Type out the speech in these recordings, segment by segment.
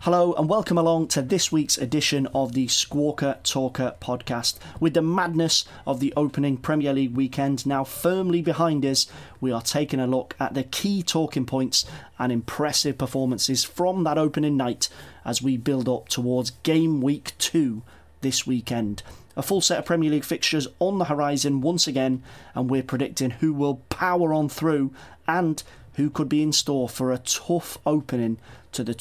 Hello and welcome along to this week's edition of the Squawker Talker podcast. With the madness of the opening Premier League weekend now firmly behind us, we are taking a look at the key talking points and impressive performances from that opening night as we build up towards game week 2 this weekend. A full set of Premier League fixtures on the horizon once again, and we're predicting who will power on through and who could be in store for a tough opening to the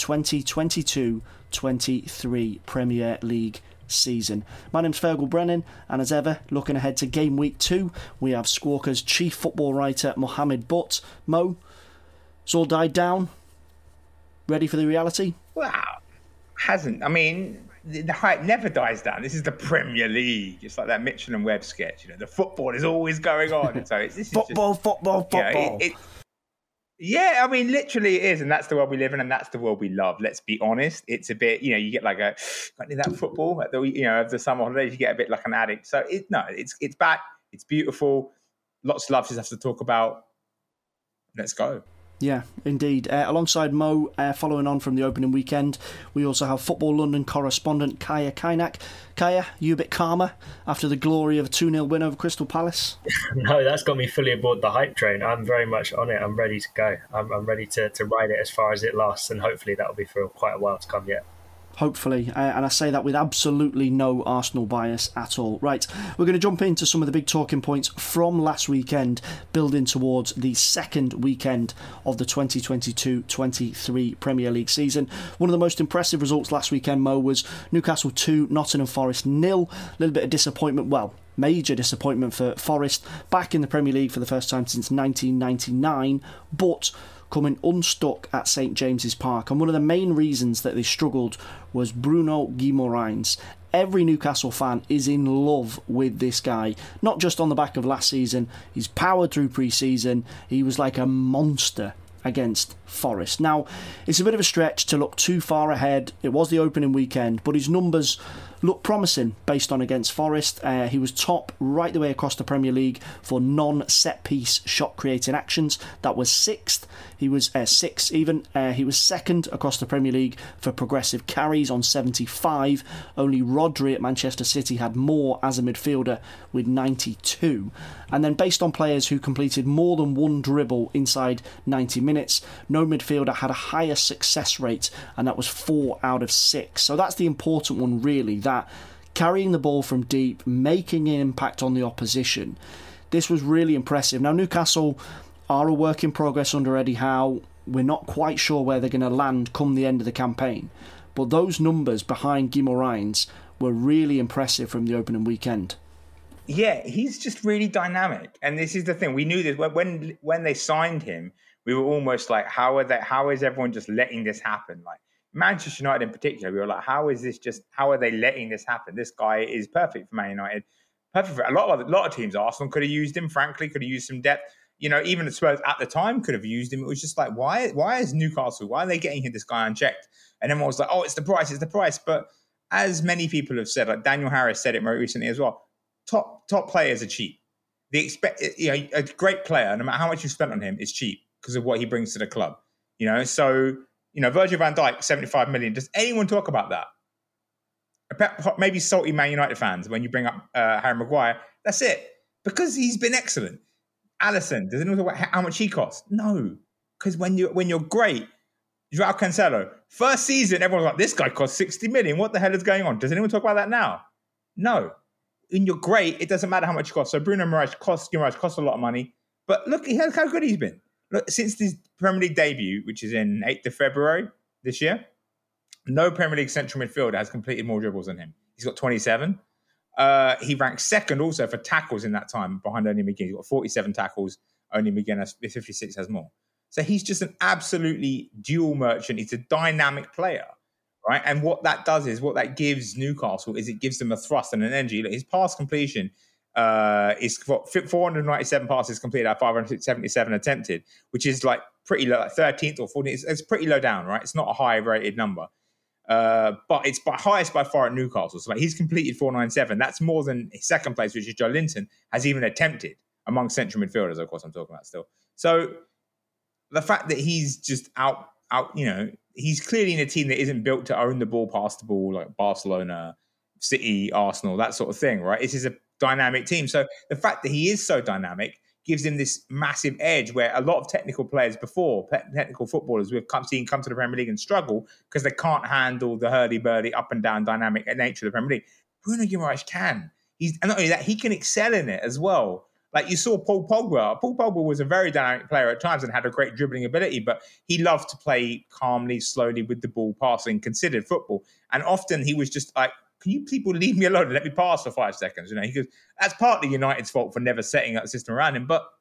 2022-23 Premier League season. My name's Fergal Brennan, and as ever, looking ahead to game week 2, we have Squawker's chief football writer, Mohammed Butt. Mo, it's all died down. Ready for the reality? Wow, hasn't. I mean, the hype never dies down. This is the Premier League. It's like that Mitchell and Webb sketch. You know, the football is always going on. So this is football. Yeah, I mean, literally it is, and that's the world we live in, and that's the world we love. Let's be honest. It's a bit, you get like got any of that football at the, of the summer holidays, you get a bit like an addict. So it's back. It's beautiful. Lots of love just have to talk about. Let's go. Yeah, indeed. Alongside Mo, following on from the opening weekend, we also have Football London correspondent Kaya Kainak. Kaya, you a bit calmer after the glory of a 2-0 win over Crystal Palace? No, that's got me fully aboard the hype train. I'm very much on it. I'm ready to go. I'm ready to ride it as far as it lasts, and hopefully that'll be for quite a while to come yet. Hopefully, and I say that with absolutely no Arsenal bias at all. Right, we're going to jump into some of the big talking points from last weekend, building towards the second weekend of the 2022-23 Premier League season. One of the most impressive results last weekend, Mo, was Newcastle 2, Nottingham Forest 0. A little bit of disappointment, major disappointment for Forest, back in the Premier League for the first time since 1999, but coming unstuck at St James's Park. And one of the main reasons that they struggled was Bruno Guimaraes. Every Newcastle fan is in love with this guy, not just on the back of last season. He's powered through pre-season. He was like a monster against Forest. Now, it's a bit of a stretch to look too far ahead. It was the opening weekend, but his numbers look promising based on against Forest. He was top right the way across the Premier League for non-set-piece shot-creating actions. That was sixth. He was sixth even. He was second across the Premier League for progressive carries on 75. Only Rodri at Manchester City had more as a midfielder with 92. And then based on players who completed more than one dribble inside 90 minutes, no midfielder had a higher success rate, and that was 4 out of 6. So that's the important one, really, that carrying the ball from deep, making an impact on the opposition. This was really impressive. Now, Newcastle are a work in progress under Eddie Howe. We're not quite sure where they're going to land come the end of the campaign. But those numbers behind Guimaraes were really impressive from the opening weekend. Yeah, he's just really dynamic. And this is the thing. We knew this when they signed him. We were almost like, how is everyone just letting this happen? Like Manchester United in particular, we were like, how are they letting this happen? This guy is perfect for Man United. Perfect for a lot of teams. Arsenal could have used him, frankly, could have used some depth. Even the Spurs at the time could have used him. It was just like, why is Newcastle, why are they getting this guy unchecked? And everyone was like, oh, it's the price. But as many people have said, like Daniel Harris said it more recently as well, top players are cheap. A great player, no matter how much you spent on him, is cheap because of what he brings to the club. So Virgil van Dijk, 75 million. Does anyone talk about that? Maybe salty Man United fans when you bring up Harry Maguire. That's it, because he's been excellent. Alisson, does anyone talk about how much he costs? No, because when you're great, Joao Cancelo, first season, everyone's like, this guy costs 60 million. What the hell is going on? Does anyone talk about that now? No. When you're great, it doesn't matter how much it costs. So Bruno Guimaraes costs a lot of money. But look how good he's been. Look, since his Premier League debut, which is in 8th of February this year, no Premier League central midfielder has completed more dribbles than him. He's got 27. He ranks second also for tackles in that time behind Only McGinn. He's got 47 tackles. Only McGinn has 56, has more. So he's just an absolutely dual merchant. He's a dynamic player, right? And what that does is, what that gives Newcastle is it gives them a thrust and an energy. Look, his pass completion is 497 passes completed out of 577 attempted, which is like pretty low, like 13th or 14th. It's pretty low down, right? It's not a high-rated number. But it's highest by far at Newcastle. So he's completed 497. That's more than his second place, which is Joe Linton, has even attempted among central midfielders, of course I'm talking about still. So the fact that he's just out, he's clearly in a team that isn't built to own the ball, pass the ball like Barcelona, City, Arsenal, that sort of thing, right? This is a dynamic team. So the fact that he is so dynamic gives him this massive edge where a lot of technical players before, technical footballers, we've seen come to the Premier League and struggle because they can't handle the hurdy-burdy, up and down dynamic nature of the Premier League. Bruno Guimaraes can. And not only that, he can excel in it as well. Like you saw Paul Pogba. Paul Pogba was a very dynamic player at times and had a great dribbling ability, but he loved to play calmly, slowly with the ball, passing, considered football. And often he was just like, can you people leave me alone and let me pass for 5 seconds? He goes, that's partly United's fault for never setting up a system around him. But,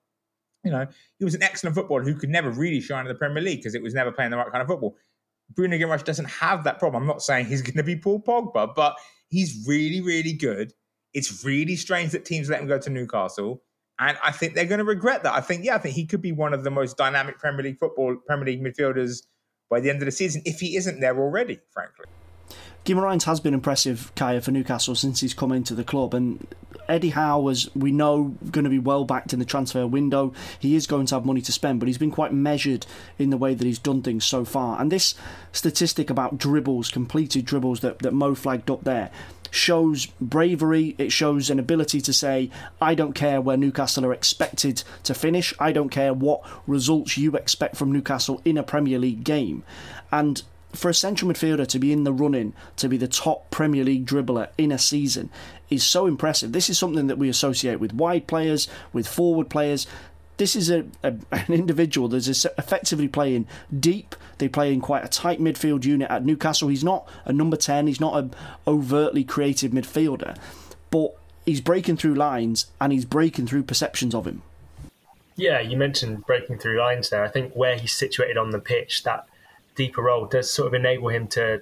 he was an excellent footballer who could never really shine in the Premier League because it was never playing the right kind of football. Bruno Guimaraes doesn't have that problem. I'm not saying he's going to be Paul Pogba, but he's really, really good. It's really strange that teams let him go to Newcastle. And I think they're going to regret that. I think he could be one of the most dynamic Premier League midfielders by the end of the season if he isn't there already, frankly. Guimaraes has been impressive, Kaya, for Newcastle since he's come into the club, and Eddie Howe was, we know, going to be well backed in the transfer window. He is going to have money to spend, but he's been quite measured in the way that he's done things so far. And this statistic about dribbles, completed dribbles that Mo flagged up there, shows bravery. It shows an ability to say, I don't care where Newcastle are expected to finish. I don't care what results you expect from Newcastle in a Premier League game. And for a central midfielder to be in the running to be the top Premier League dribbler in a season is so impressive. This is something that we associate with wide players, with forward players. This is an individual that is effectively playing deep. They play in quite a tight midfield unit at Newcastle. He's not a number 10. He's not an overtly creative midfielder. But he's breaking through lines and he's breaking through perceptions of him. Yeah, you mentioned breaking through lines there. I think where he's situated on the pitch, that deeper role does sort of enable him to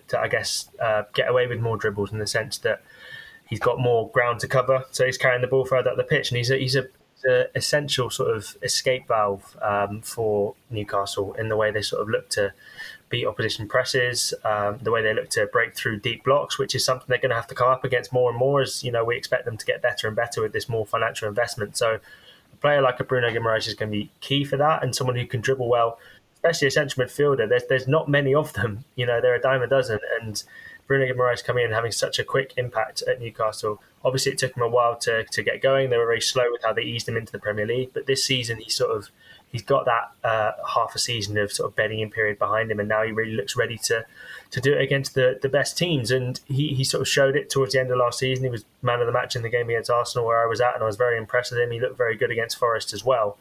get away with more dribbles in the sense that he's got more ground to cover. So he's carrying the ball further up the pitch, and he's a essential sort of escape valve for Newcastle in the way they sort of look to beat opposition presses, the way they look to break through deep blocks, which is something they're going to have to come up against more and more as, we expect them to get better and better with this more financial investment. So a player like a Bruno Guimaraes is going to be key for that, and someone who can dribble well, especially a central midfielder. There's not many of them. They're a dime a dozen, and Bruno Guimaraes coming in and having such a quick impact at Newcastle. Obviously, it took him a while to get going. They were very slow with how they eased him into the Premier League. But this season, he's got that half a season of sort of bedding in period behind him, and now he really looks ready to do it against the best teams. And he sort of showed it towards the end of last season. He was man of the match in the game against Arsenal, where I was at, and I was very impressed with him. He looked very good against Forest as well.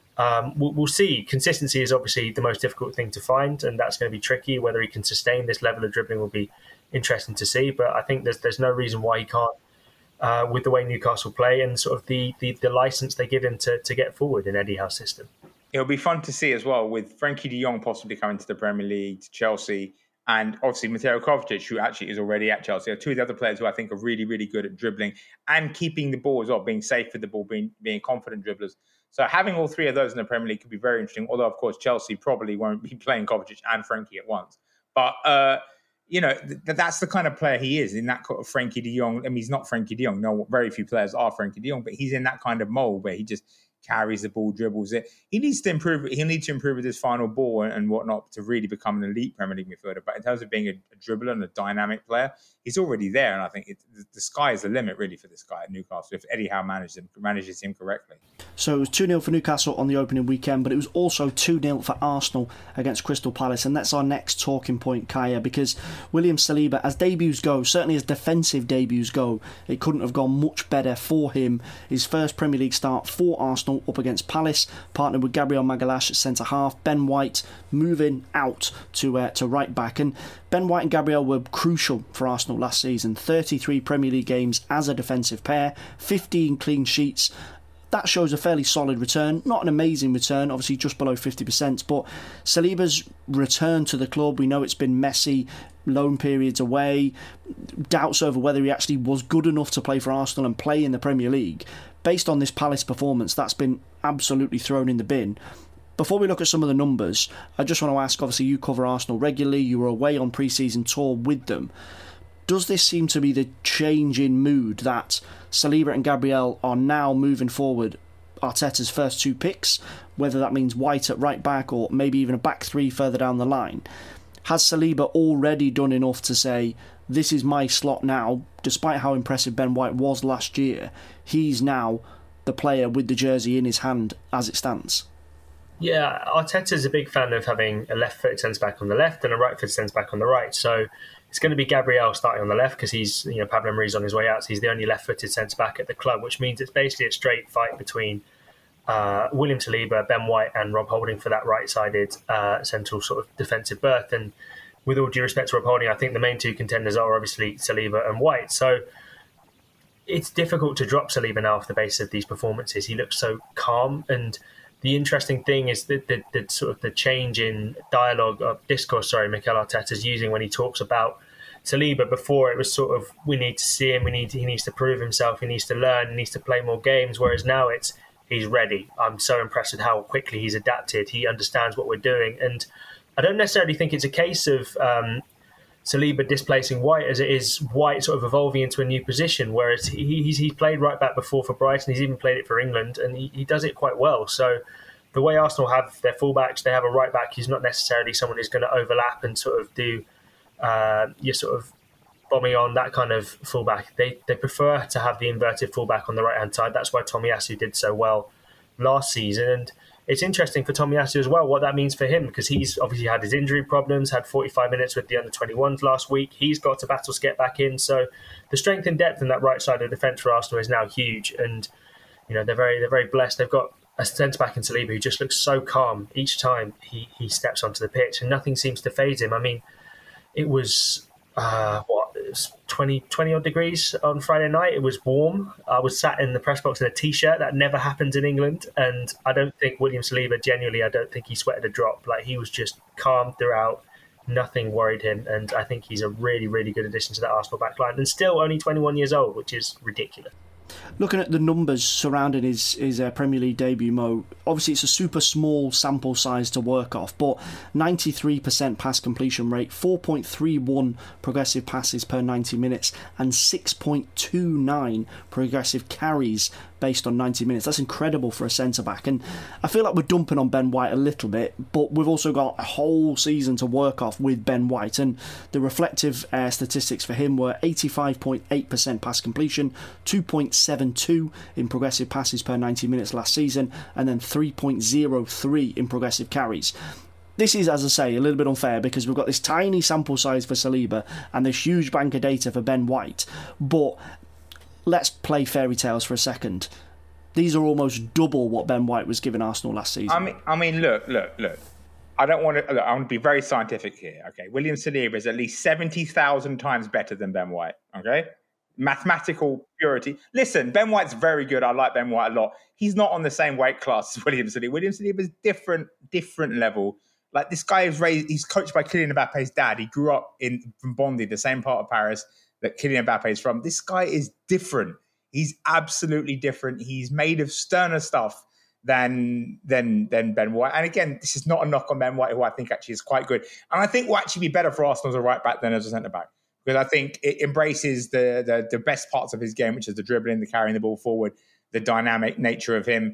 We'll see. Consistency is obviously the most difficult thing to find, and that's going to be tricky. Whether he can sustain this level of dribbling will be interesting to see. But I think there's no reason why he can't, with the way Newcastle play and sort of the license they give him to get forward in Eddie Howe's system. It'll be fun to see as well with Frankie de Jong possibly coming to the Premier League, to Chelsea, and obviously Mateo Kovacic, who actually is already at Chelsea, are two of the other players who I think are really, really good at dribbling and keeping the ball as well, being safe with the ball, being confident dribblers. So having all three of those in the Premier League could be very interesting, although, of course, Chelsea probably won't be playing Kovacic and Frankie at once. But, that's the kind of player he is, in that kind of Frankie de Jong. I mean, he's not Frankie de Jong. No, very few players are Frankie de Jong, but he's in that kind of mold where he just carries the ball, dribbles it. He needs to improve. He'll need to improve with his final ball and whatnot to really become an elite Premier League midfielder. But in terms of being a dribbler and a dynamic player, he's already there. And I think the sky is the limit, really, for this guy at Newcastle, if Eddie Howe manages him correctly. So it was 2-0 for Newcastle on the opening weekend, but it was also 2-0 for Arsenal against Crystal Palace. And that's our next talking point, Kaya, because William Saliba, as debuts go, certainly as defensive debuts go, it couldn't have gone much better for him. His first Premier League start for Arsenal up against Palace, partnered with Gabriel Magalhaes at centre-half, Ben White moving out to right back. And Ben White and Gabriel were crucial for Arsenal last season. 33 Premier League games as a defensive pair, 15 clean sheets. That shows a fairly solid return. Not an amazing return, obviously just below 50%, but Saliba's return to the club, we know it's been messy, loan periods away, doubts over whether he actually was good enough to play for Arsenal and play in the Premier League. Based on this Palace performance, that's been absolutely thrown in the bin. Before we look at some of the numbers, I just want to ask, obviously you cover Arsenal regularly, you were away on pre-season tour with them. Does this seem to be the change in mood that Saliba and Gabriel are now moving forward Arteta's first two picks, whether that means White at right back or maybe even a back three further down the line? Has Saliba already done enough to say, this is my slot now, despite how impressive Ben White was last year, he's now the player with the jersey in his hand as it stands? Yeah, Arteta's a big fan of having a left-footed centre-back on the left and a right-footed centre-back on the right. So it's going to be Gabriel starting on the left because he's, Pablo Mari's on his way out. So he's the only left-footed centre-back at the club, which means it's basically a straight fight between William Saliba, Ben White and Rob Holding for that right-sided central sort of defensive berth. And with all due respect to Rob Holding, I think the main two contenders are obviously Saliba and White. So it's difficult to drop Saliba now off the basis of these performances. He looks so calm, and the interesting thing is that the sort of the change in discourse, Mikel Arteta's using when he talks about Saliba. Before it was sort of, we need to see him, he needs to prove himself, he needs to learn, he needs to play more games, whereas now it's, he's ready. I'm so impressed with how quickly he's adapted. He understands what we're doing. And I don't necessarily think it's a case of Saliba displacing White as it is White sort of evolving into a new position, whereas he's played right back before for Brighton, he's even played it for England, and he does it quite well. So the way Arsenal have their fullbacks, they have a right back who's not necessarily someone who's going to overlap and sort of do your sort of bombing on that kind of fullback. They prefer to have the inverted fullback on the right-hand side. That's why Tomiyasu did so well last season. And it's interesting for Tomiyasu as well what that means for him, because he's obviously had his injury problems, had 45 minutes with the under-21s last week. He's got to battle to get back in. So the strength and depth in that right side of the defence for Arsenal is now huge. And they're very blessed. They've got a centre-back in Saliba who just looks so calm each time he steps onto the pitch, and nothing seems to faze him. I mean, it was... it was 20 odd degrees on Friday night. It was warm. I was sat in the press box in a t-shirt. That never happens in England. And I don't think William Saliba, genuinely, I don't think he sweated a drop. Like, he was just calm throughout. Nothing worried him. And I think he's a really, really good addition to that Arsenal backline. And still only 21 years old, which is ridiculous. Looking at the numbers surrounding his Premier League debut, Mo, obviously it's a super small sample size to work off, but 93% pass completion rate, 4.31 progressive passes per 90 minutes, and 6.29 progressive carries based on 90 minutes. That's incredible for a centre-back. And I feel like we're dumping on Ben White a little bit, but we've also got a whole season to work off with Ben White. And the reflective statistics for him were 85.8% pass completion, 2.72 in progressive passes per 90 minutes last season, and then 3.03 in progressive carries. This is, as I say, a little bit unfair because we've got this tiny sample size for Saliba and this huge bank of data for Ben White, but let's play fairy tales for a second. These are almost double what Ben White was giving Arsenal last season. I mean, look. I want to be very scientific here. Okay, William Saliba is at least 70,000 times better than Ben White. Okay, mathematical purity. Listen, Ben White's very good. I like Ben White a lot. He's not on the same weight class as William Saliba. William Saliba is different level. Like, this guy is raised. He's coached by Kylian Mbappe's dad. He grew up from Bondy, the same part of Paris that Kylian Mbappe is from. This guy is different. He's absolutely different. He's made of sterner stuff than Ben White. And again, this is not a knock on Ben White, who I think actually is quite good. And I think will actually be better for Arsenal as a right back than as a centre back, because I think it embraces the best parts of his game, which is the dribbling, the carrying the ball forward, the dynamic nature of him,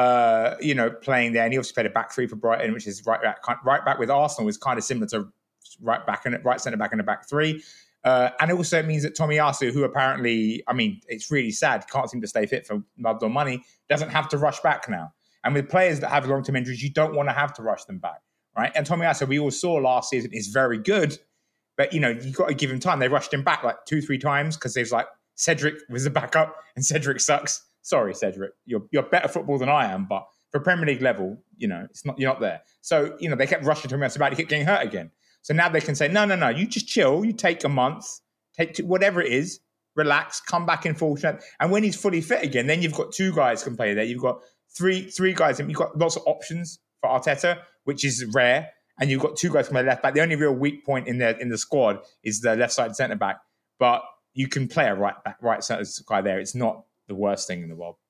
playing there. And he also played a back three for Brighton, which is right back with Arsenal is kind of similar to right centre back in the back three. And it also means that Tomiyasu, who apparently, I mean, it's really sad, can't seem to stay fit for mud or money, doesn't have to rush back now. And with players that have long-term injuries, you don't want to have to rush them back, right? And Tomiyasu, we all saw last season, is very good, but, you've got to give him time. They rushed him back like 2-3 times because there's like Cedric was the backup and Cedric sucks. Sorry, Cedric, you're better football than I am, but for Premier League level, you're not there. So, they kept rushing Tomiyasu back, he kept getting hurt again. So now they can say, no, you just chill. You take a month, whatever it is, relax, come back in full strength. And when he's fully fit again, then you've got two guys can play there. You've got three guys, and you've got lots of options for Arteta, which is rare. And you've got two guys from the left back. The only real weak point in the squad is the left side centre back. But you can play a right centre guy there. It's not the worst thing in the world.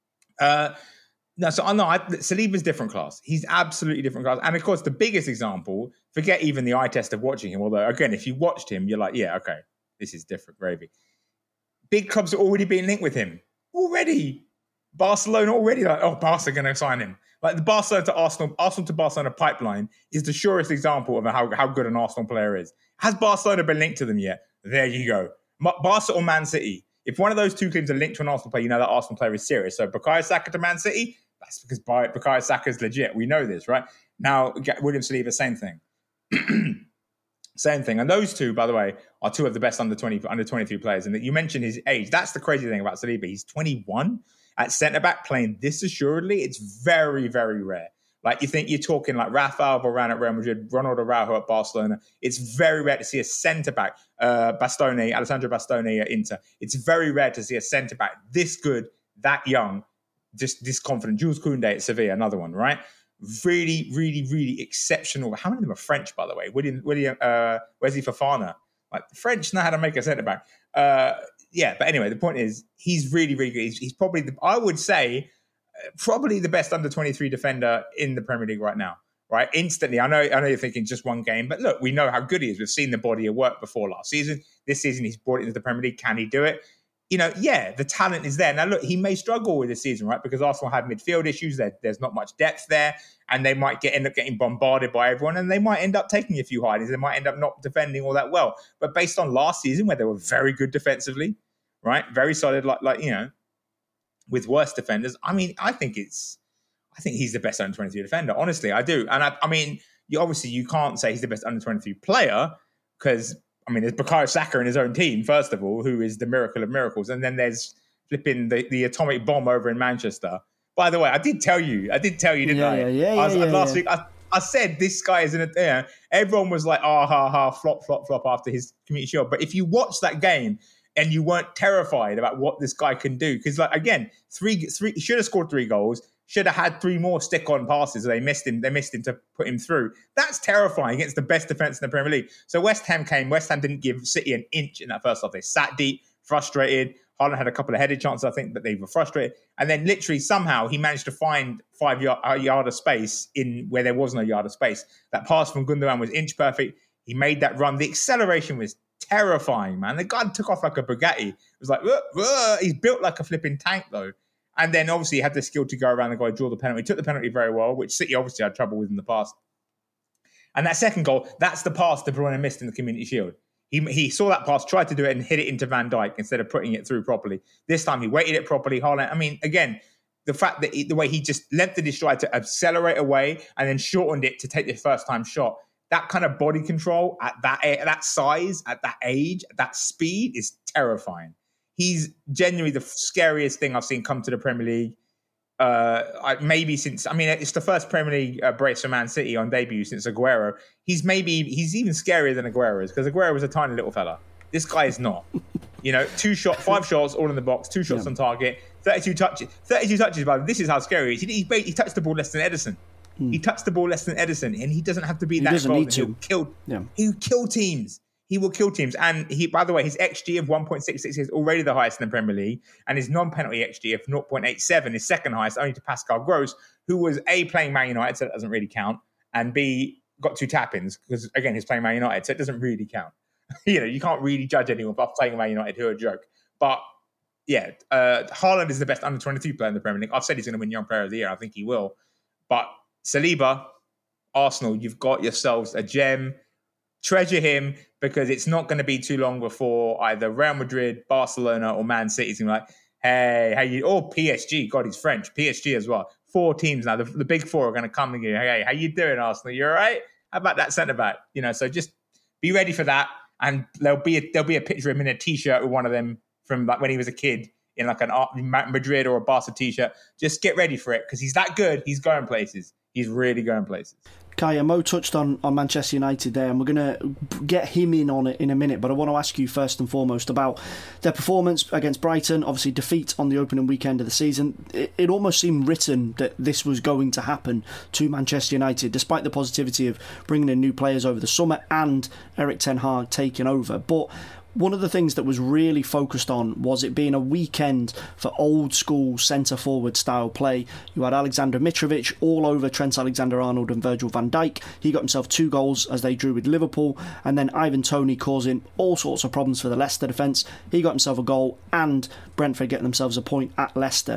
Saliba's different class. He's absolutely different class. And of course, the biggest example, forget even the eye test of watching him, although again, if you watched him, you're like, yeah, okay, this is different gravy. Big clubs are already being linked with him. Already. Barcelona already like, oh, Barca are going to sign him. Like the Barcelona to Arsenal to Barcelona pipeline is the surest example of how good an Arsenal player is. Has Barcelona been linked to them yet? There you go. Barca or Man City. If one of those two teams are linked to an Arsenal player, you know that Arsenal player is serious. So Bukayo Saka to Man City, that's because Bukayo Saka is legit. We know this, right? Now, William Saliba, same thing. Same thing. And those two, by the way, are two of the best under 23 players. And you mentioned his age. That's the crazy thing about Saliba. He's 21 at centre-back playing this assuredly. It's very, very rare. Like you think you're talking like Rafael Varane at Real Madrid, Ronaldo Araujo at Barcelona. It's very rare to see a centre-back, Alessandro Bastoni at Inter. It's very rare to see a centre-back this good, that young, just this confident. Jules Koundé at Sevilla, another one, right? Really, really, really exceptional. How many of them are French, by the way? William Wesley Fofana. Like the French know how to make a centre-back. But anyway, the point is he's really, really good. He's probably, I would say, probably the best under 23 defender in the Premier League right now, right? Instantly. I know you're thinking just one game, but look, we know how good he is. We've seen the body of work before last season. This season, he's brought it into the Premier League. Can he do it? You know, yeah, the talent is there. Now, look, he may struggle with this season, right? Because Arsenal have midfield issues. There's not much depth there, and they might end up getting bombarded by everyone, and they might end up taking a few hidings. They might end up not defending all that well. But based on last season, where they were very good defensively, right? Very solid, like you know, with worse defenders. I mean, I think he's the best under 23 defender. Honestly, I do. And I mean, you can't say he's the best under 23 player because, I mean, there's Bukayo Saka in his own team, first of all, who is the miracle of miracles. And then there's flipping the atomic bomb over in Manchester. By the way, I did tell you, didn't I? Last week, I said this guy is in a, you know, everyone was like, flop after his Community Shield. But if you watch that game and you weren't terrified about what this guy can do, because like again, he should have scored 3 goals, should have had 3 more stick-on passes. They missed him to put him through. That's terrifying against the best defense in the Premier League. So West Ham didn't give City an inch in that first half. They sat deep, frustrated. Haaland had a couple of headed chances, I think, but they were frustrated. And then literally somehow he managed to find a yard of space in where there was no yard of space. That pass from Gundogan was inch perfect. He made that run. The acceleration was terrifying, man. The guy took off like a Bugatti. It was like, he's built like a flipping tank, though. And then obviously he had the skill to go around the guy, draw the penalty. He took the penalty very well, which City obviously had trouble with in the past. And that second goal, that's the pass De Bruyne missed in the Community Shield. He saw that pass, tried to do it and hit it into Van Dijk instead of putting it through properly. This time he weighted it properly. Haaland, I mean, again, the fact that the way he just lengthened his stride to accelerate away and then shortened it to take the first time shot, that kind of body control at that size, at that age, at that speed is terrifying. He's genuinely the scariest thing I've seen come to the Premier League. It's the first Premier League brace for Man City on debut since Aguero. He's even scarier than Aguero is, because Aguero was a tiny little fella. This guy is not. You know, 5 shots all in the box, 2 shots on target, 32 touches. 32 touches, but this is how scary he is. He touched the ball less than Ederson. He touched the ball less than Ederson, and he doesn't have to be that involved. He'll kill teams. He will kill teams. And by the way, his XG of 1.66 is already the highest in the Premier League. And his non-penalty XG of 0.87 is second highest, only to Pascal Gross, who was A, playing Man United, so that doesn't really count, and B, got 2 tap-ins, because again, he's playing Man United, so it doesn't really count. You know, you can't really judge anyone by playing Man United, who are a joke. But yeah, Haaland is the best under 23 player in the Premier League. I've said he's going to win Young Player of the Year. I think he will. But Saliba, Arsenal, you've got yourselves a gem. Treasure him, because it's not going to be too long before either Real Madrid, Barcelona, or Man City is going to be like, hey, how you? Or PSG. God, he's French. PSG as well. 4 teams now. The big 4 are going to come and go, hey, how you doing, Arsenal? You all right? How about that centre back? You know, so just be ready for that. And there'll be a picture of him in a T-shirt with one of them from like when he was a kid in like an Madrid or a Barca T-shirt. Just get ready for it, because he's that good. He's going places. He's really going places. Kaya, Mo touched on Manchester United there, and we're going to get him in on it in a minute, but I want to ask you first and foremost about their performance against Brighton. Obviously, defeat on the opening weekend of the season. It almost seemed written that this was going to happen to Manchester United, despite the positivity of bringing in new players over the summer and Erik ten Hag taking over. But one of the things that was really focused on was it being a weekend for old school centre forward style play. You had Alexander Mitrovic all over Trent Alexander-Arnold and Virgil van Dijk. He got himself 2 goals as they drew with Liverpool, and then Ivan Toney causing all sorts of problems for the Leicester defence. He got himself a goal, and Brentford getting themselves a point at Leicester.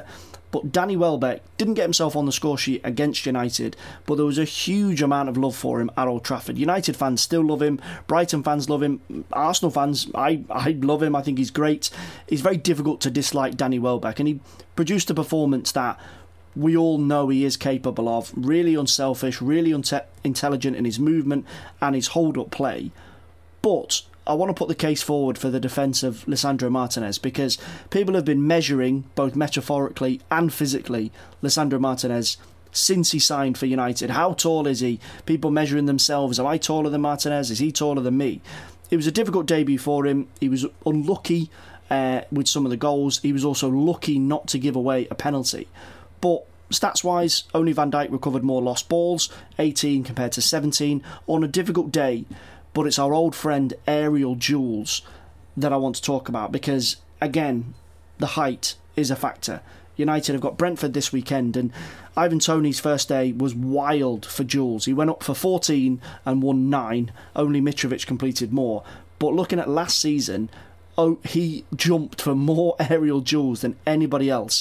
But Danny Welbeck didn't get himself on the score sheet against United, but there was a huge amount of love for him at Old Trafford. United fans still love him, Brighton fans love him, Arsenal fans, I love him, I think he's great. It's very difficult to dislike Danny Welbeck, and he produced a performance that we all know he is capable of. Really unselfish, really intelligent in his movement and his hold-up play. But I want to put the case forward for the defence of Lisandro Martinez, because people have been measuring, both metaphorically and physically, Lisandro Martinez since he signed for United. How tall is he? People measuring themselves. Am I taller than Martinez? Is he taller than me? It was a difficult debut for him. He was unlucky with some of the goals. He was also lucky not to give away a penalty. But stats-wise, only Van Dijk recovered more lost balls, 18 compared to 17, on a difficult day. But it's our old friend Ariel Jules that I want to talk about, because, again, the height is a factor. United have got Brentford this weekend, and Ivan Toney's first day was wild for Jules. He went up for 14 and won 9. Only Mitrovic completed more. But looking at last season, he jumped for more aerial duels than anybody else.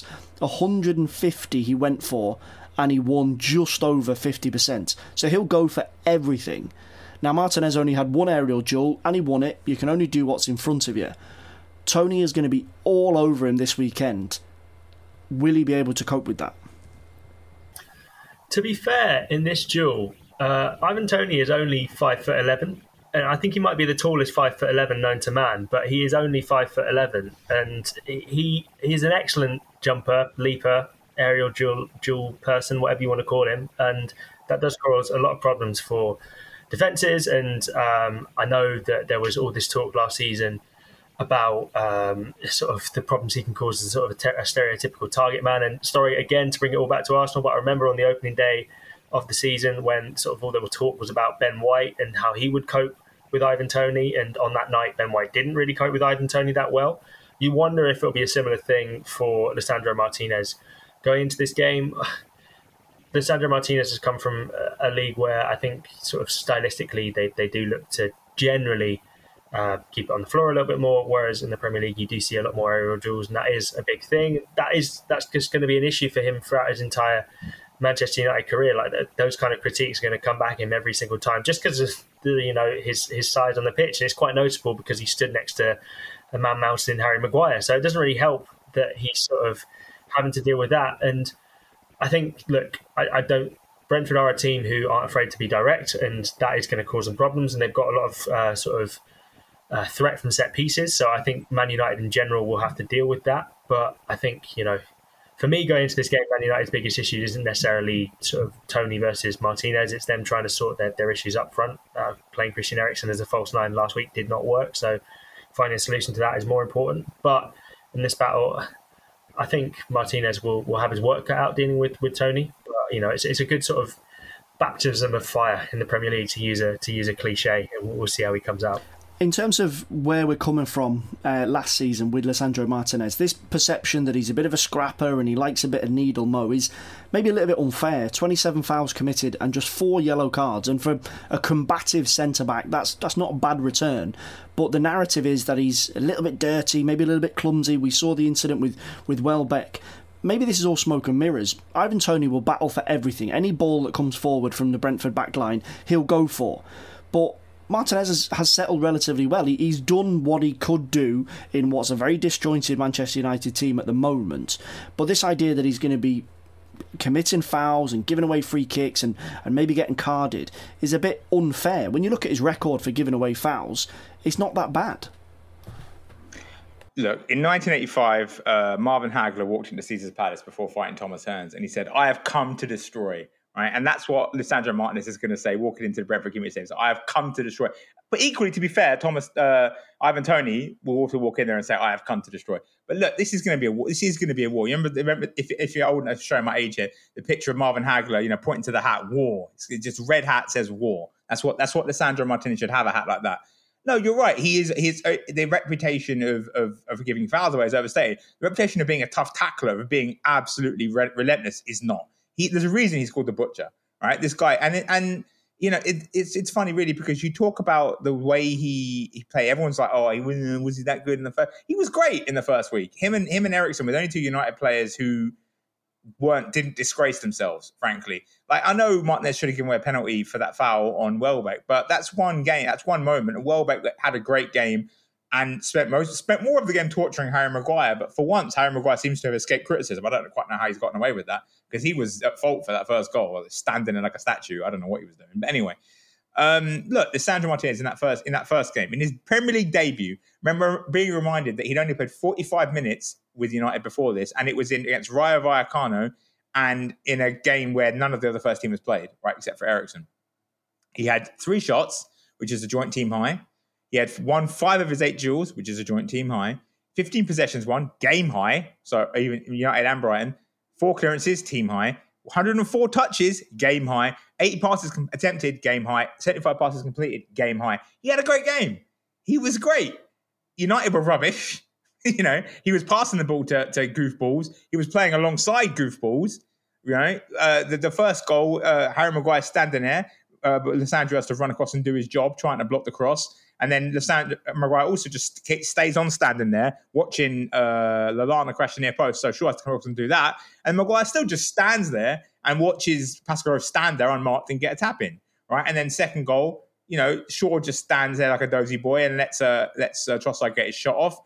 150 he went for, and he won just over 50%. So he'll go for everything. Now, Martinez only had one aerial duel, and he won it. You can only do what's in front of you. Toney is going to be all over him this weekend. Will he be able to cope with that? To be fair, in this duel, Ivan Toney is only 5'11", and I think he might be the tallest 5'11" known to man, but he is only 5'11", and he's an excellent jumper, leaper, aerial duel person, whatever you want to call him, and that does cause a lot of problems for defences. And I know that there was all this talk last season about sort of the problems he can cause as sort of a stereotypical target man. And sorry, again, to bring it all back to Arsenal, but I remember on the opening day of the season when sort of all the talk was about Ben White and how he would cope with Ivan Toney. And on that night, Ben White didn't really cope with Ivan Toney that well. You wonder if it'll be a similar thing for Lisandro Martinez going into this game. Lisandro Martinez has come from a league where I think sort of stylistically they do look to generally keep it on the floor a little bit more, whereas in the Premier League you do see a lot more aerial duels, and that is a big thing. That's just going to be an issue for him throughout his entire Manchester United career. Like those kind of critiques are going to come back him every single time, just because of his size on the pitch. And it's quite noticeable because he stood next to a man mounted in Harry Maguire, so it doesn't really help that he's sort of having to deal with that. And I think, look, I don't. Brentford are a team who aren't afraid to be direct, and that is going to cause them problems. And they've got a lot of threat from set pieces. So I think Man United in general will have to deal with that. But I think, for me, going into this game, Man United's biggest issue isn't necessarily sort of Toney versus Martinez. It's them trying to sort their issues up front. Playing Christian Eriksen as a false nine last week did not work. So finding a solution to that is more important. But in this battle, I think Martinez will have his work cut out dealing with Toney. But, it's a good sort of baptism of fire in the Premier League, to use a cliche, and we'll see how he comes out. In terms of where we're coming from last season with Lisandro Martinez, this perception that he's a bit of a scrapper and he likes a bit of needle mo is maybe a little bit unfair. 27 fouls committed and just 4 yellow cards, and for a combative centre-back, that's not a bad return. But the narrative is that he's a little bit dirty, maybe a little bit clumsy. We saw the incident with Welbeck. Maybe this is all smoke and mirrors. Ivan Toney will battle for everything. Any ball that comes forward from the Brentford backline, he'll go for. But Martinez has settled relatively well. He's done what he could do in what's a very disjointed Manchester United team at the moment. But this idea that he's going to be committing fouls and giving away free kicks and maybe getting carded is a bit unfair. When you look at his record for giving away fouls, it's not that bad. Look, in 1985, Marvin Hagler walked into Caesar's Palace before fighting Thomas Hearns, and he said, "I have come to destroy." Right? And that's what Lisandro Martinez is going to say walking into the Brentford Community Stadium. So I have come to destroy. But equally, to be fair, Ivan Toney will also walk in there and say, "I have come to destroy." But look, this is going to be a war. This is going to be a war. You remember if you're old enough to show my age here, the picture of Marvin Hagler, pointing to the hat, war. It's just red hat says war. That's what Lisandro Martinez should have, a hat like that. No, you're right. He's the reputation of giving fouls away is overstated. The reputation of being a tough tackler, of being absolutely relentless, is not. There's a reason he's called the Butcher, right? This guy, and it's funny really, because you talk about the way he played. Everyone's like, "Oh, was he that good in the first?" He was great in the first week. Him and Eriksen were the only two United players who didn't disgrace themselves, frankly. Like, I know Martinez should have given away a penalty for that foul on Welbeck, but that's one game, that's one moment. And Welbeck had a great game and spent more of the game torturing Harry Maguire. But for once, Harry Maguire seems to have escaped criticism. I don't quite know how he's gotten away with that, because he was at fault for that first goal, standing there like a statue. I don't know what he was doing. But anyway, look, Lisandro Martinez in that first game, in his Premier League debut, remember being reminded that he'd only played 45 minutes with United before this, and it was against Rayo Vallecano, and in a game where none of the other first teamers played, right, except for Eriksen. He had 3 shots, which is a joint team high. He had won 5 of his 8 duels, which is a joint team high. 15 possessions won, game high. So even United and Brighton. 4 clearances, team high. 104 touches, game high. 80 passes attempted, game high. 75 passes completed, game high. He had a great game. He was great. United were rubbish. You know, he was passing the ball to goofballs. He was playing alongside goofballs. You know, the first goal, Harry Maguire standing there, but Lisandro has to run across and do his job, trying to block the cross. And then Maguire also just stays on standing there, watching Lallana crash near post. So Shaw has to come across and do that. And Maguire still just stands there and watches Pascal stand there unmarked and get a tap in. Right. And then second goal, you know, Shaw just stands there like a dozy boy and lets Trossard get his shot off.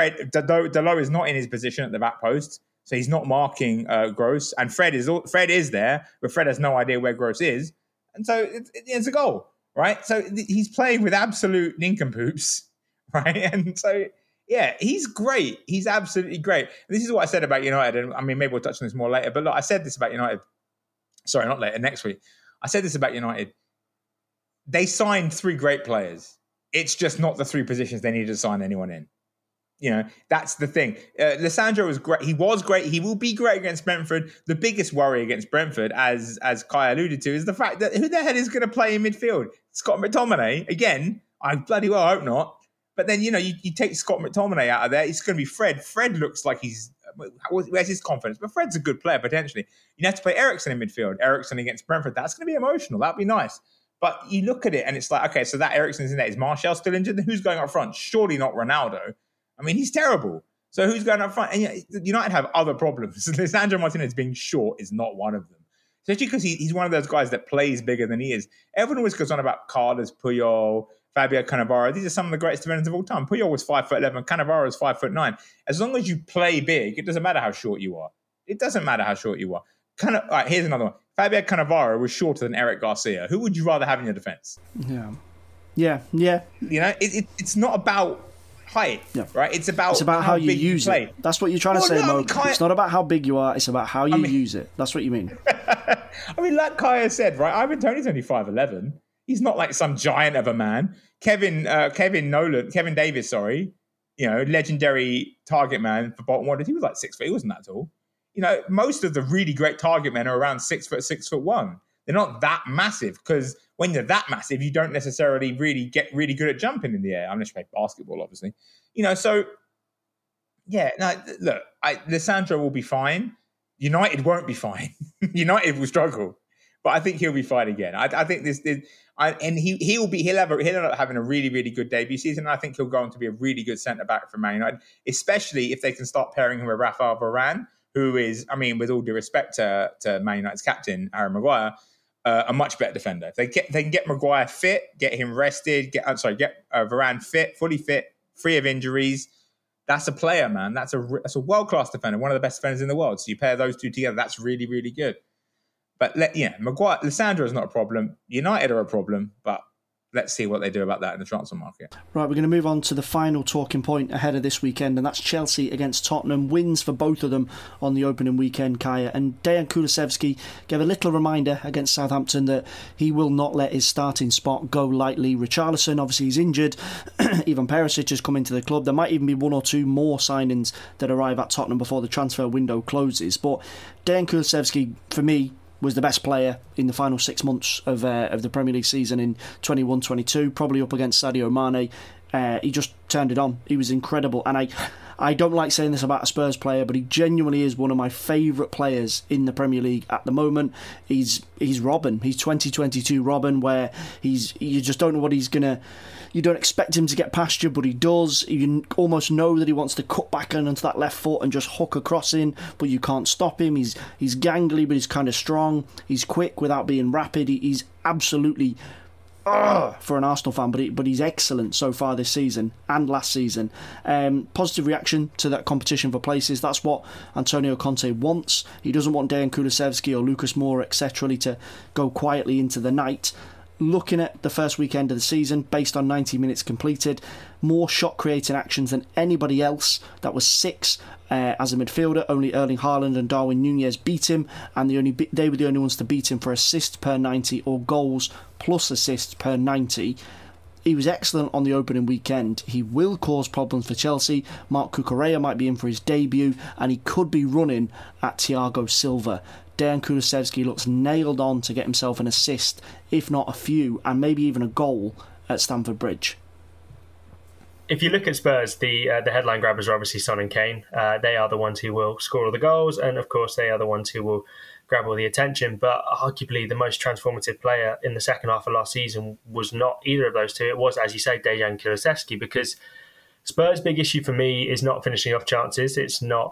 Dalot is not in his position at the back post, so he's not marking Gross. And Fred is there, but Fred has no idea where Gross is. And so it's a goal. Right, so he's playing with absolute nincompoops, right? And so, yeah, he's great. He's absolutely great. And this is what I said about United. And I mean, maybe we'll touch on this more later. But look, I said this about United. Sorry, not later, next week. I said this about United. They signed 3 great players. It's just not the 3 positions they needed to sign anyone in. You know, that's the thing. Lisandro was great. He was great. He will be great against Brentford. The biggest worry against Brentford, as Kai alluded to, is the fact that who the hell is going to play in midfield? Scott McTominay? Again, I bloody well hope not. But then, you know, you take Scott McTominay out of there, it's going to be Fred. Fred looks like where's his confidence? But Fred's a good player, potentially. You have to play Eriksen in midfield. Eriksen against Brentford. That's going to be emotional. That'd be nice. But you look at it and it's like, okay, so that Eriksen's in there. Is Martial still injured? Then who's going up front? Surely not Ronaldo. I mean, he's terrible. So who's going up front? And United have other problems. Lisandro Martinez being short is not one of them. Especially because he's one of those guys that plays bigger than he is. Everyone always goes on about Carlos, Puyol, Fabio Cannavaro. These are some of the greatest defenders of all time. Puyol was 5'11", Cannavaro is 5'9". As long as you play big, it doesn't matter how short you are. It doesn't matter how short you are. All right, here's another one. Fabio Cannavaro was shorter than Eric Garcia. Who would you rather have in your defence? Yeah. You know, it's not about height, right? It's about how you use it. That's what you're trying to say, Mo. It's not about how big you are. It's about how you use it. That's what you mean. I mean, like Kaya said, right? Ivan Toney's only 5'11". He's not like some giant of a man. Kevin Davis, you know, legendary target man for Bolton Wanderers. He was like 6 foot. He wasn't that tall. You know, most of the really great target men are around 6 foot, 6'1". They're not that massive, because when you're that massive, you don't necessarily really get really good at jumping in the air. Unless you play basketball, obviously. You know, so, yeah, no, look, Lisandro will be fine. United won't be fine. United will struggle. But I think he'll be fine again. I think he'll end up having a really, really good debut season. And I think he'll go on to be a really good centre-back for Man United, especially if they can start pairing him with Rafael Varane, who is, I mean, with all due respect to Man United's captain, Harry Maguire, a much better defender. If they can get Maguire fit, get him rested, get Varane fit, fully fit, free of injuries. That's a player, man. That's a world-class defender, one of the best defenders in the world. So you pair those two together, that's really, really good. But Maguire, Lisandro is not a problem. United are a problem, but let's see what they do about that in the transfer market. Right, we're going to move on to the final talking point ahead of this weekend, and that's Chelsea against Tottenham. Wins for both of them on the opening weekend, Kaya. And Dejan Kulusevski gave a little reminder against Southampton that he will not let his starting spot go lightly. Richarlison, obviously, he's injured. Ivan Perisic has come into the club. There might even be 1 or 2 more signings that arrive at Tottenham before the transfer window closes. But Dejan Kulusevski, for me, was the best player in the final 6 months of the Premier League season in 21-22, probably up against Sadio Mane He just turned it on. He was incredible. And I don't like saying this about a Spurs player, but he genuinely is one of my favourite players in the Premier League at the moment. He's Robben. He's 2022 Robben, where you just don't know what he's going to... You don't expect him to get past you, but he does. You almost know that he wants to cut back onto that left foot and just hook a cross in, but you can't stop him. He's gangly, but he's kind of strong. He's quick without being rapid. He's absolutely... for an Arsenal fan, but he's excellent so far this season and last season. Positive reaction to that competition for places. That's what Antonio Conte wants. He doesn't want Dejan Kulusevski or Lucas Moura, etc., to go quietly into the night. Looking at the first weekend of the season, based on 90 minutes completed, more shot-creating actions than anybody else. That was 6 as a midfielder. Only Erling Haaland and Darwin Núñez beat him, and they were the only ones to beat him for assists per 90 or goals plus assists per 90. He was excellent on the opening weekend. He will cause problems for Chelsea. Marc Cucurella might be in for his debut, and he could be running at Thiago Silva. Dejan Kulusevski looks nailed on to get himself an assist, if not a few, and maybe even a goal at Stamford Bridge. If you look at Spurs, the headline grabbers are obviously Son and Kane. They are the ones who will score all the goals, and of course they are the ones who will grab all the attention. But arguably the most transformative player in the second half of last season was not either of those two. It was, as you say, Dejan Kulusevski, because Spurs' big issue for me is not finishing off chances. It's not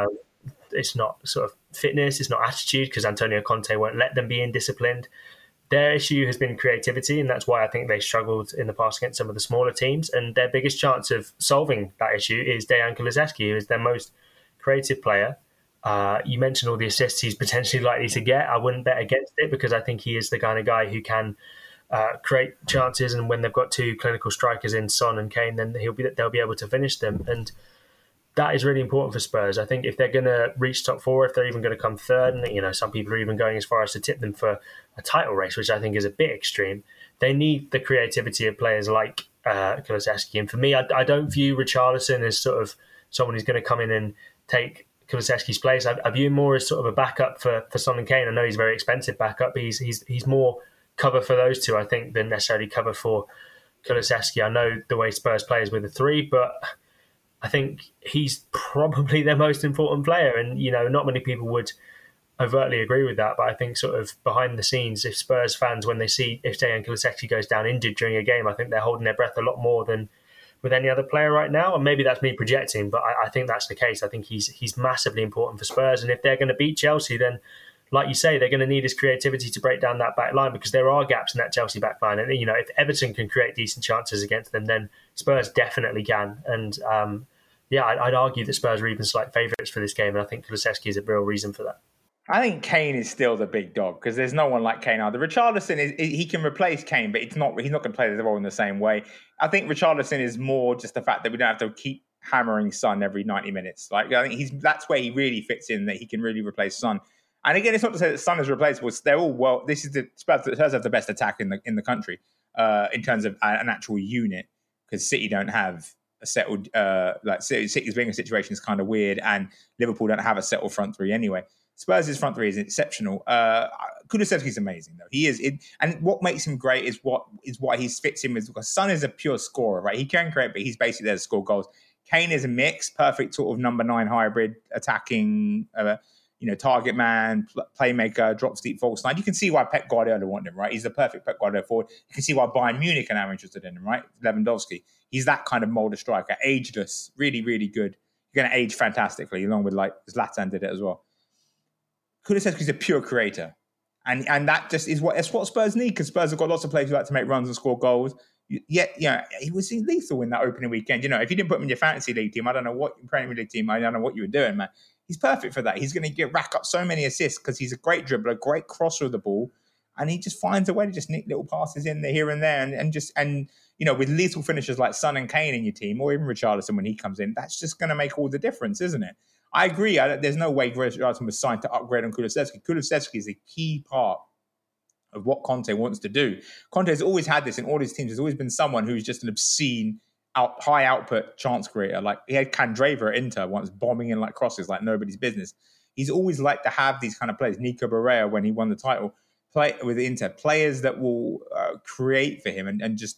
sort of fitness, it's not attitude, because Antonio Conte won't let them be indisciplined. Their issue has been creativity, and that's why I think they struggled in the past against some of the smaller teams. And their biggest chance of solving that issue is Dejan Kulusevski, who is their most creative player. You mentioned all the assists he's potentially likely to get. I wouldn't bet against it, because I think he is the kind of guy who can create chances, and when they've got two clinical strikers in Son and Kane, then they'll be able to finish them. And that is really important for Spurs. I think if they're going to reach top 4, if they're even going to come third, and some people are even going as far as to tip them for a title race, which I think is a bit extreme, they need the creativity of players like Kulusevski. And for me, I don't view Richarlison as sort of someone who's going to come in and take Kulusevski's place. I view him more as sort of a backup for Son and Kane. I know he's a very expensive backup, but he's more cover for those two, I think, than necessarily cover for Kulusevski. I know the way Spurs plays with a 3, but I think he's probably their most important player, and not many people would overtly agree with that. But I think sort of behind the scenes, if Spurs fans, when they see if Dejan Kulusevski goes down injured during a game, I think they're holding their breath a lot more than with any other player right now. And maybe that's me projecting, but I think that's the case. I think he's massively important for Spurs, and if they're going to beat Chelsea, then like you say, they're going to need his creativity to break down that back line, because there are gaps in that Chelsea back line. And, if Everton can create decent chances against them, then Spurs definitely can. And, I'd argue that Spurs are even slight favourites for this game. And I think Kulusevski is a real reason for that. I think Kane is still the big dog, because there's no one like Kane either. Richarlison, he can replace Kane, but he's not going to play the role in the same way. I think Richarlison is more just the fact that we don't have to keep hammering Son every 90 minutes. Like, I think that's where he really fits in, that he can really replace Son. And again, it's not to say that Son is replaceable. They're all this is the Spurs have the best attack in the country in terms of an actual unit, because City don't have a settled City's being a situation is kind of weird, and Liverpool don't have a settled front 3 anyway. Spurs' front 3 is exceptional. Kulusevski's amazing though. He is, and what makes him great is what he fits in with, because Son is a pure scorer, right? He can create, but he's basically there to score goals. Kane is a mix, perfect sort of number 9 hybrid, attacking. Target man, playmaker, drops deep, false nine. You can see why Pep Guardiola wanted him, right? He's the perfect Pep Guardiola forward. You can see why Bayern Munich are now interested in him, right? Lewandowski. He's that kind of mold of striker, ageless, really, really good. You're going to age fantastically, along with Zlatan did it as well. Kulusevski's a pure creator, and that just is what Spurs need, because Spurs have got lots of players who like to make runs and score goals. Yet, he was lethal in that opening weekend. If you didn't put him in your fantasy league team, I don't know what Premier League team, I don't know what you were doing, man. He's perfect for that. He's going to rack up so many assists, because he's a great dribbler, great crosser of the ball, and he just finds a way to just nick little passes in there, here and there, and with lethal finishers like Son and Kane in your team, or even Richarlison when he comes in, that's just going to make all the difference, isn't it? I agree. There's no way Richarlison was signed to upgrade on Kulusevski. Kulusevski is a key part of what Conte wants to do. Conte has always had this in all his teams. There's always been someone who's just an obscene, high output chance creator. Like he had Candreva at Inter once, bombing in like crosses like nobody's business. He's always liked to have these kind of players. Nico Barrea, when he won the title, play with Inter, players that will create for him and just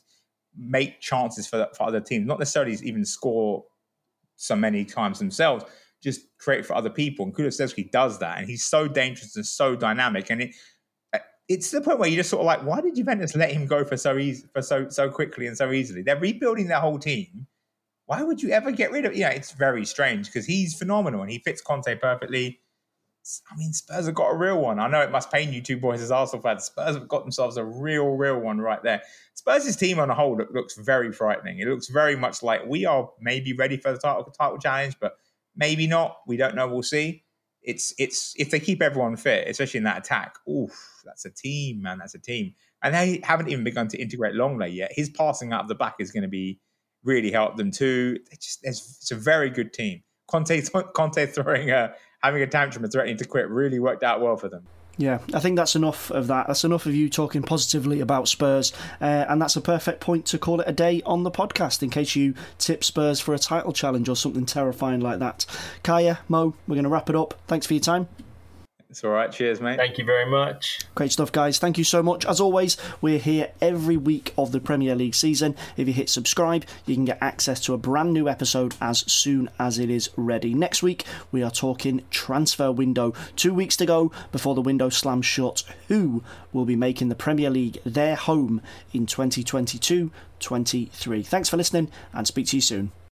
make chances for other teams, not necessarily even score so many times themselves, just create for other people. And Kulusevski does that, and he's so dangerous and so dynamic. And it's the point where you just sort of like, why did Juventus let him go for so quickly and so easily? They're rebuilding their whole team. Why would you ever get rid of? It's very strange because he's phenomenal and he fits Conte perfectly. I mean, Spurs have got a real one. I know it must pain you two boys as Arsenal fans. Spurs have got themselves a real one right there. Spurs' team on a whole looks very frightening. It looks very much like we are maybe ready for the title challenge, but maybe not. We don't know. We'll see. It's if they keep everyone fit, especially in that attack. Oof, that's a team, man. That's a team. And they haven't even begun to integrate Longley yet. His passing out of the back is going to be really help them too. It's a very good team. Conte having a tantrum and threatening to quit really worked out well for them. Yeah, I think that's enough of that. That's enough of you talking positively about Spurs. And that's a perfect point to call it a day on the podcast in case you tip Spurs for a title challenge or something terrifying like that. Kaya, Mo, we're going to wrap it up. Thanks for your time. It's all right. Cheers, mate. Thank you very much. Great stuff, guys. Thank you so much. As always, we're here every week of the Premier League season. If you hit subscribe, you can get access to a brand new episode as soon as it is ready. Next week, we are talking transfer window. 2 weeks to go before the window slams shut. Who will be making the Premier League their home in 2022-23? Thanks for listening and speak to you soon.